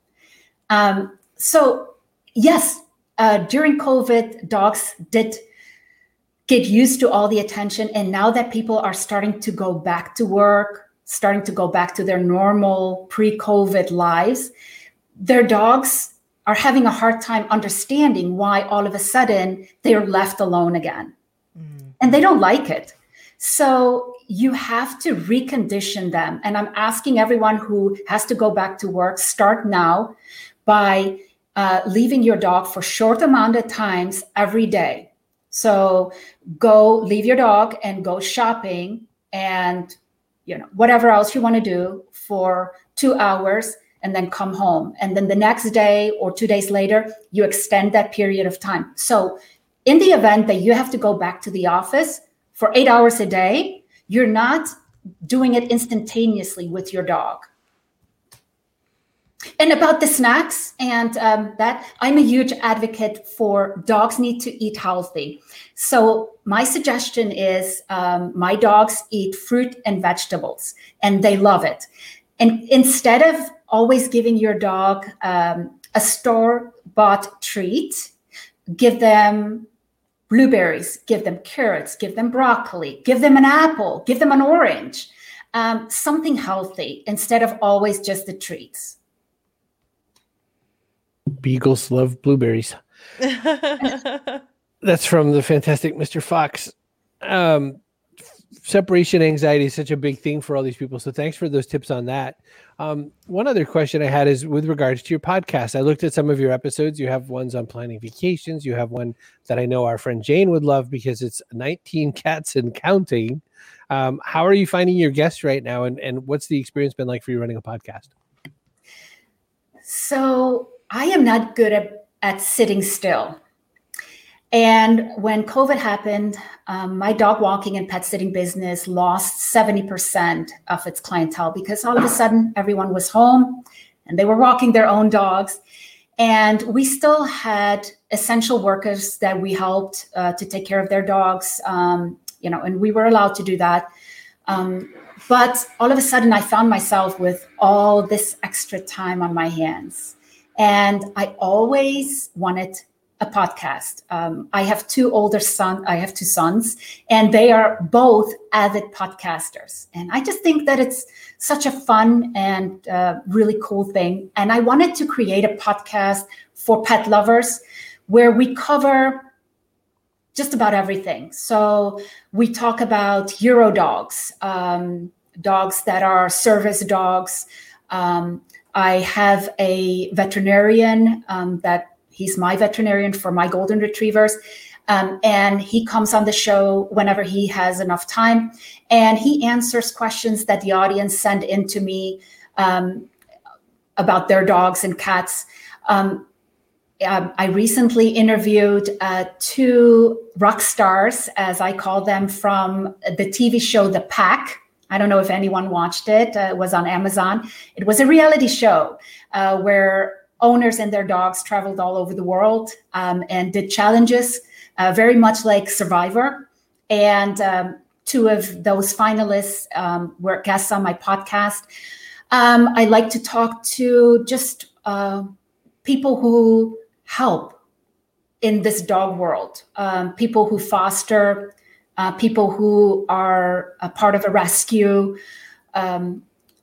Um, so yes, uh, during COVID, dogs did get used to all the attention. And now that people are starting to go back to work, starting to go back to their normal pre-COVID lives, their dogs are having a hard time understanding why all of a sudden they're left alone again. Mm. And they don't like it. So you have to recondition them. And I'm asking everyone who has to go back to work, start now by uh, leaving your dog for short amount of times every day. So go leave your dog and go shopping and, you know, whatever else you want to do for two hours and then come home. And then the next day or two days later, you extend that period of time. So in the event that you have to go back to the office for eight hours a day, you're not doing it instantaneously with your dog. And about the snacks and um, that, I'm a huge advocate for dogs need to eat healthy. So my suggestion is um, my dogs eat fruit and vegetables, and they love it. And instead of always giving your dog um, a store-bought treat, give them blueberries, give them carrots, give them broccoli, give them an apple, give them an orange, um, something healthy instead of always just the treats. Beagles love blueberries. That's from the fantastic Mister Fox. Um, separation anxiety is such a big thing for all these people. So thanks for those tips on that. Um, one other question I had is with regards to your podcast. I looked at some of your episodes. You have ones on planning vacations. You have one that I know our friend Jane would love because it's nineteen cats and counting. Um, how are you finding your guests right now? And, and what's the experience been like for you running a podcast? So I am not good at, at sitting still. And when COVID happened, um, my dog walking and pet sitting business lost seventy percent of its clientele because all of a sudden everyone was home and they were walking their own dogs. And we still had essential workers that we helped uh, to take care of their dogs, um, you know, and we were allowed to do that. Um, but all of a sudden I found myself with all this extra time on my hands. And I always wanted a podcast. Um, I have two older sons, I have two sons, and they are both avid podcasters. And I just think that it's such a fun and uh, really cool thing. And I wanted to create a podcast for pet lovers where we cover just about everything. So we talk about Euro dogs, um, dogs that are service dogs. Um, I have a veterinarian um, that he's my veterinarian for my golden retrievers. Um, and he comes on the show whenever he has enough time. And he answers questions that the audience send in to me um, about their dogs and cats. Um, uh, I recently interviewed uh, two rock stars, as I call them, from the T V show The Pack. I don't know if anyone watched it. Uh, it was on Amazon. It was a reality show uh, where owners and their dogs traveled all over the world um, and did challenges, uh, very much like Survivor. And um, two of those finalists um, were guests on my podcast. Um, I like to talk to just uh, people who help in this dog world, um, people who foster, uh, people who are a part of a rescue, um,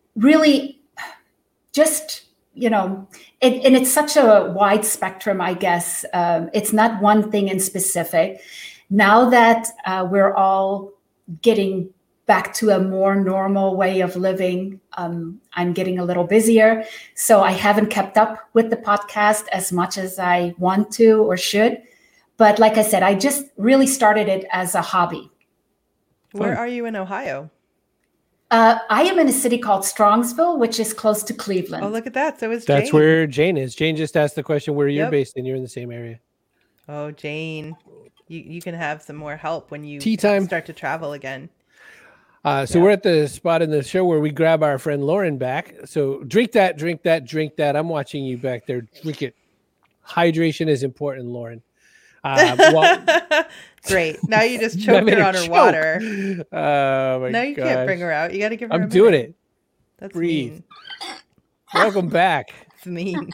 really just, you know, it, and it's such a wide spectrum, I guess. Um, it's not one thing in specific. Now that uh, we're all getting back to a more normal way of living, um, I'm getting a little busier. So I haven't kept up with the podcast as much as I want to or should. But like I said, I just really started it as a hobby. Where are you in Ohio? Uh, I am in a city called Strongsville, which is close to Cleveland. Oh, look at that. So is That's Jane. where Jane is. Jane just asked the question where you're Yep. based, and you're in the same area. Oh, Jane. You, you can have some more help when you Tea time. start to travel again. Uh, so Yeah. we're at the spot in the show where we grab our friend Lauren back. So drink that, drink that, drink that. I'm watching you back there. Drink it. Hydration is important, Lauren. Uh, well, Great. Now you just I choked made her her on her choke. water. Oh my Now you gosh. can't bring her out. You got to give her a I'm doing minute. it. That's Breathe. mean. Welcome back. It's mean.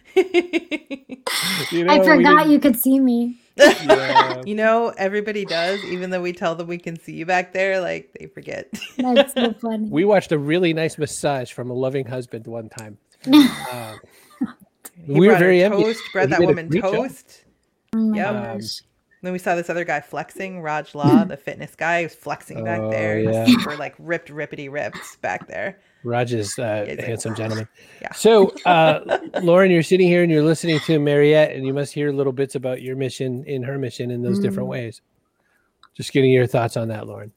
You know, I we forgot didn't- you could see me. Yeah. You know, everybody does, even though we tell them we can see you back there, like they forget. That's so funny. We watched a really nice massage from a loving husband one time. Uh, He we were brought her very envious. toast, bred He that did a woman great job. toast. Oh my Yep. gosh. Then we saw this other guy flexing, Raj Law, the fitness guy, he was flexing back Oh, there. yeah. Super like ripped, rippity ripped back there. Raj is uh, Yeah, a he's like, handsome gentleman. Yeah. So, uh, Lauren, you're sitting here and you're listening to Mariette, and you must hear little bits about your mission in her mission in those different Mm. ways. Just getting your thoughts on that, Lauren.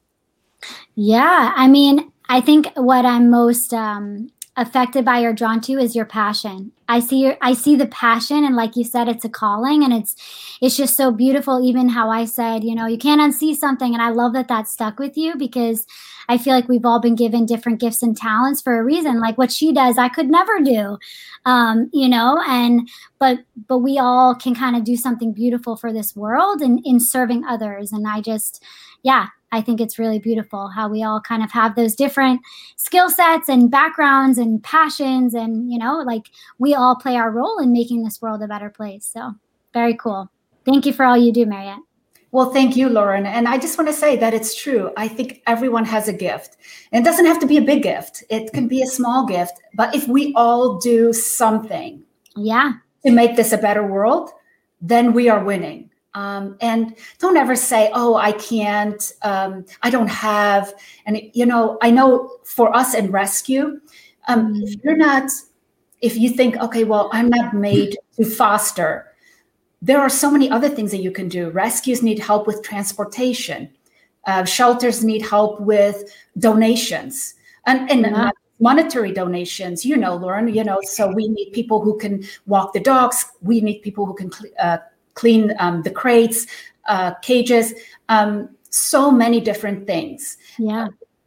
Yeah, I mean, I think what I'm most um, affected by or drawn to is your passion. I see your, I see the passion, and like you said, it's a calling, and it's, it's just so beautiful. Even how I said, you know, you can't unsee something, and I love that that stuck with you because I feel like we've all been given different gifts and talents for a reason. Like what she does, I could never do, um, you know, and but but we all can kind of do something beautiful for this world and in serving others. And I just, yeah. I think it's really beautiful how we all kind of have those different skill sets and backgrounds and passions. And, you know, like we all play our role in making this world a better place. So very cool. Thank you for all you do, Mariette. Well, thank you, Lauren. And I just want to say that it's true. I think everyone has a gift. And it doesn't have to be a big gift. It can be a small gift. But if we all do something Yeah. to make this a better world, then we are winning. Um, and don't ever say, oh, I can't, um, I don't have. And, you know, I know for us in rescue, um, if you're not, if you think, okay, well, I'm not made to foster, there are so many other things that you can do. Rescues need help with transportation. Uh, shelters need help with donations and, and Yeah. monetary donations, you know, Lauren, you know, so we need people who can walk the dogs. We need people who can cl- uh, clean um, the crates, uh, cages, um, so many different things. Yeah.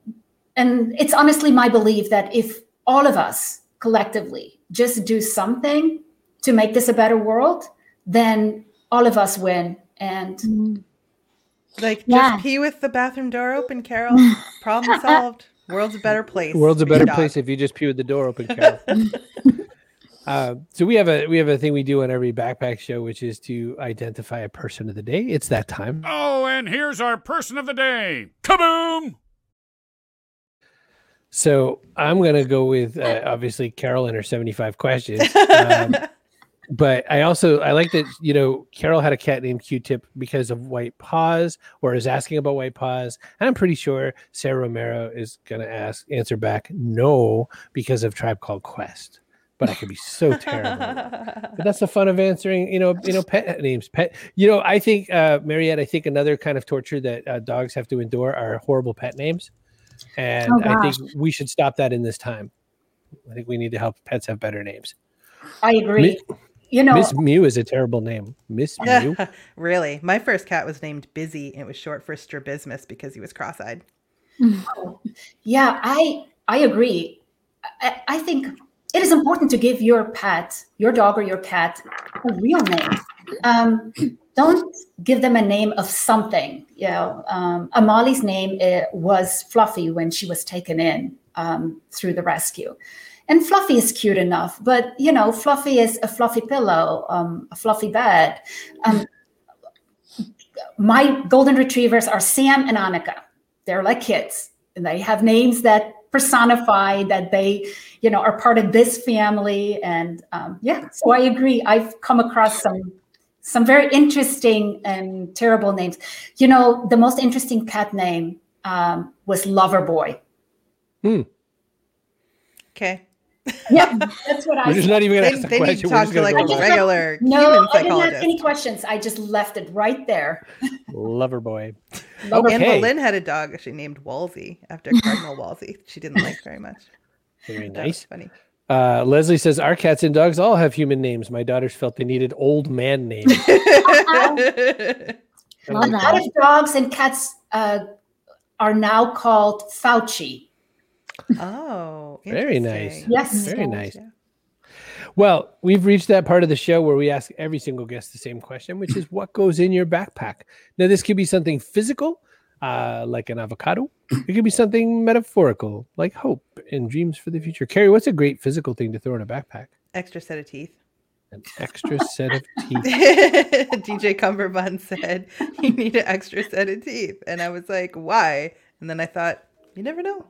And it's honestly my belief that if all of us collectively just do something to make this a better world, then all of us win. And Mm. Like Yeah. just pee with the bathroom door open, Carol. Problem solved. World's a better place. The world's a for your better dog. place if you just pee with the door open, Carol. Uh, so we have a we have a thing we do on every backpack show, which is to identify a person of the day. It's that time. Oh, and here's our person of the day. Kaboom! So I'm gonna go with uh, obviously Carol and her seventy-five questions. Um, but I also I like that, you know, Carol had a cat named Q-Tip because of white paws, or is asking about white paws, and I'm pretty sure Sarah Romero is gonna ask answer back no because of Tribe Called Quest. But I could be so terrible. But that's the fun of answering, you know, you know, pet names. Pet, you know, I think uh, Mariette, I think another kind of torture that uh, dogs have to endure are horrible pet names, and Oh, I think gosh. we should stop that in this time. I think we need to help pets have better names. I agree. Mi- You know, Miss Mew is a terrible name. Miss Mew. Really? My first cat was named Busy, and it was short for strabismus because he was cross-eyed. yeah, I I agree. I, I think it is important to give your pet, your dog or your cat, a real name. Um, don't give them a name of something. You know, um, Amali's name uh, was Fluffy when she was taken in um, through the rescue. And Fluffy is cute enough, but, you know, Fluffy is a fluffy pillow, um, a fluffy bed. Um, my golden retrievers are Sam and Annika. They're like kids, and they have names that personify that they, you know, are part of this family. And um, yeah, so I agree. I've come across some some very interesting and terrible names. You know, the most interesting pet name um, was Loverboy. Hmm. Okay. Yeah, that's what I We're just said. not even They, going to ask they the need to question. We're talk just to going like to a go back. regular No, human I didn't ask psychologist. any questions. I just left it right there. Lover boy. Lover Anne Okay. Boleyn had a dog she named Wolsey after Cardinal Wolsey. She didn't like very much. Very That was nice. funny. Uh, Leslie says, our cats and dogs all have human names. My daughters felt they needed old man names. Love A that. lot of dogs and cats uh, are now called Fauci. Oh, Very nice. interesting. Yes. Very nice. Yeah. Well, we've reached that part of the show where we ask every single guest the same question, which is what goes in your backpack? Now, this could be something physical, uh, like an avocado. It could be something metaphorical, like hope and dreams for the future. Carrie, what's a great physical thing to throw in a backpack? Extra set of teeth. An extra set of teeth. D J Cumberbund said, you need an extra set of teeth. And I was like, why? And then I thought, you never know.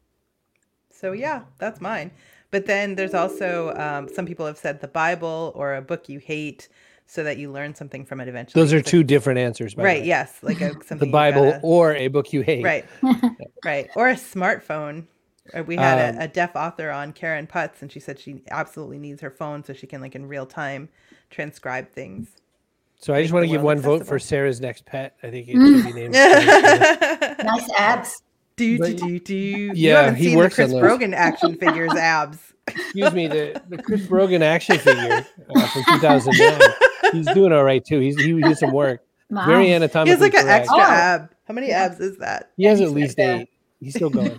So yeah, that's mine. But then there's also, um, some people have said the Bible or a book you hate so that you learn something from it eventually. Those are So- two different answers, by the Right, way. yes. Like a, something The you Bible gotta- or a book you hate. Right, right. Or a smartphone. Uh, We had Um, a, a deaf author on, Karen Putz, and she said she absolutely needs her phone so she can, like, in real time transcribe things. So I Make just want the to give world one vote for accessible. Sarah's next pet. I think it should be named. do, Nice abs. do, But- do, do. You Yeah, haven't he seen works the on Chris those. Brogan action figures abs. Excuse me, the, the Chris Brogan action figure uh, from two thousand nine. He's doing all right too. He's he did some work. Wow. Very He anatomically has like an correct. extra Oh. ab. How many abs is that? He has He's at least right there. eight. He's still going.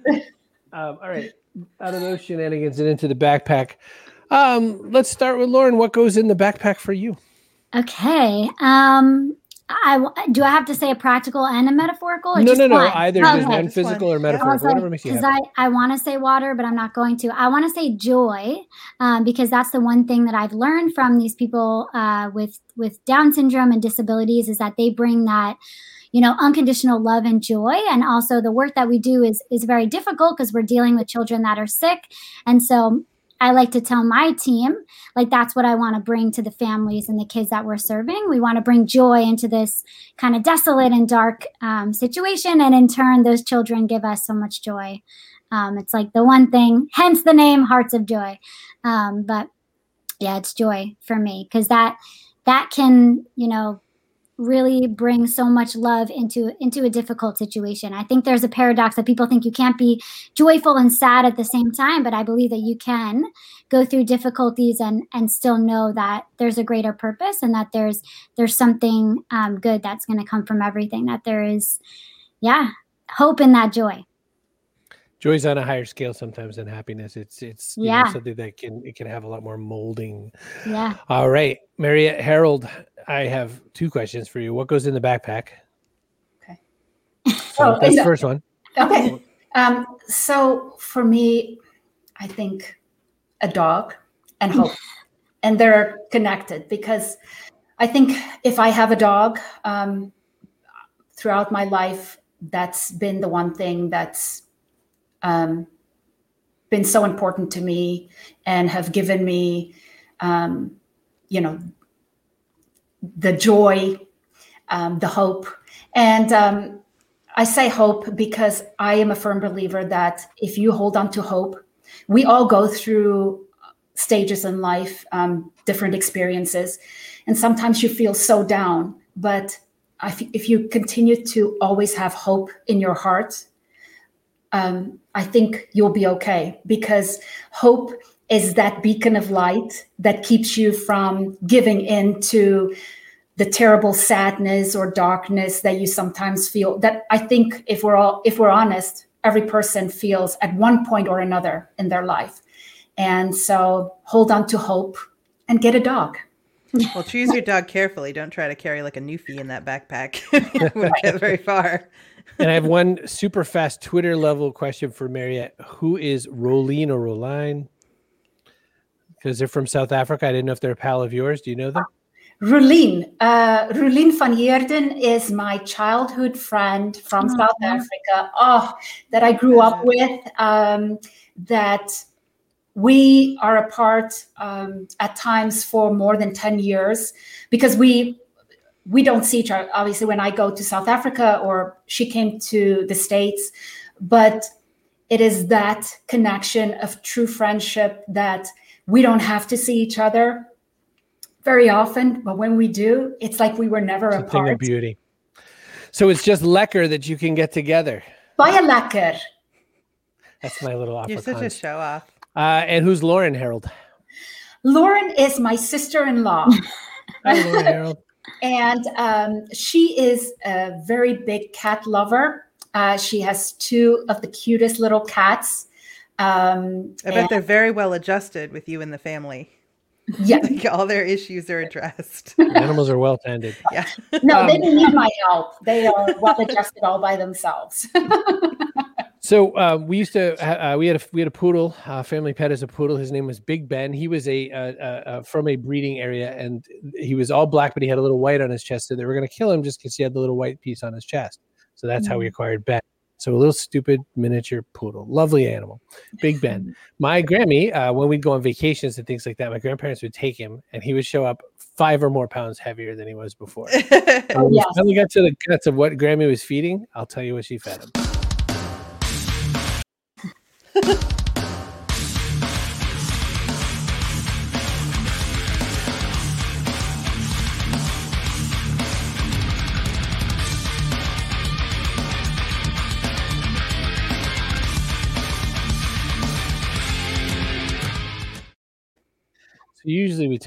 um, all right, out of those shenanigans and into the backpack. Um, let's start with Lauren. What goes in the backpack for you? Okay. Um, I do I have to say a practical and a metaphorical? Or No, just no, no. one? Either Okay. just one Just physical one. or Yeah. metaphorical, whatever makes you Because happy. I, I want to say water, but I'm not going to. I want to say joy, um, because that's the one thing that I've learned from these people uh, with with Down syndrome and disabilities is that they bring that, you know, unconditional love and joy. And also the work that we do is is very difficult because we're dealing with children that are sick. And so I like to tell my team, like, that's what I want to bring to the families and the kids that we're serving. We want to bring joy into this kind of desolate and dark um, situation. And in turn, those children give us so much joy. Um, it's like the one thing, hence the name Hearts of Joy. Um, but yeah, it's joy for me because that, that can, you know, really bring so much love into into a difficult situation. I think there's a paradox that people think you can't be joyful and sad at the same time, but I believe that you can go through difficulties and and still know that there's a greater purpose and that there's there's something um, good that's going to come from everything. That there is, yeah, hope in that joy. Joy's on a higher scale sometimes than happiness. It's it's you know, Yeah. something that can it can have a lot more molding. Yeah. All right, Mariette Harold, I have two questions for you. What goes in the backpack? Okay. So Oh, that's in the the- first one. Okay. Um, so for me, I think a dog and hope, and they're connected because I think if I have a dog um, throughout my life, that's been the one thing that's um, been so important to me and have given me, um, you know, the joy, um, the hope. And um, I say hope because I am a firm believer that if you hold on to hope, we all go through stages in life, um, different experiences, and sometimes you feel so down. But if, if you continue to always have hope in your heart, um, I think you'll be okay, because hope is that beacon of light that keeps you from giving in to the terrible sadness or darkness that you sometimes feel. That I think if we're all, if we're honest, every person feels at one point or another in their life. And so hold on to hope and get a dog. Well, choose your dog carefully. Don't try to carry like a Newfie in that backpack. It won't get very far. And I have one super fast Twitter level question for Mariette. Who is Rolene or Roline? Because they're from South Africa. I didn't know if they're a pal of yours. Do you know them? Rulien. Uh, Rulien van Heerden is my childhood friend from Oh, South yeah. Africa. Oh, that I grew up with. Um, that we are apart um, at times for more than ten years because we we don't see each other. Obviously, when I go to South Africa or she came to the States, but it is that connection of true friendship that we don't have to see each other very often, but when we do, it's like we were never It's a thing apart. of beauty. So it's just lekker that you can get together. Baie lekker. That's my little You're such a Afrikaans. show off. Uh, and who's Lauren, Harold? Lauren is my sister-in-law. Hi, Lauren, Harold. And um, she is a very big cat lover. Uh, she has two of the cutest little cats. Um, I bet and- they're very well adjusted with you and the family. yeah. Like all their issues are addressed. Animals are well tended. Yeah. No, they Um, don't need my help. They are well adjusted all by themselves. So uh, we used to ha- uh, we had a we had a poodle. Uh, family pet is a poodle. His name was Big Ben. He was a uh, uh, uh, from a breeding area, and he was all black, but he had a little white on his chest. So they were going to kill him just because he had the little white piece on his chest. So that's how we acquired Ben. So a little stupid miniature poodle, lovely animal, Big Ben. My Grammy, uh, when we'd go on vacations and things like that, my grandparents would take him, and he would show up five or more pounds heavier than he was before. And when we yes. finally got to the guts of what Grammy was feeding, I'll tell you what she fed him. So usually we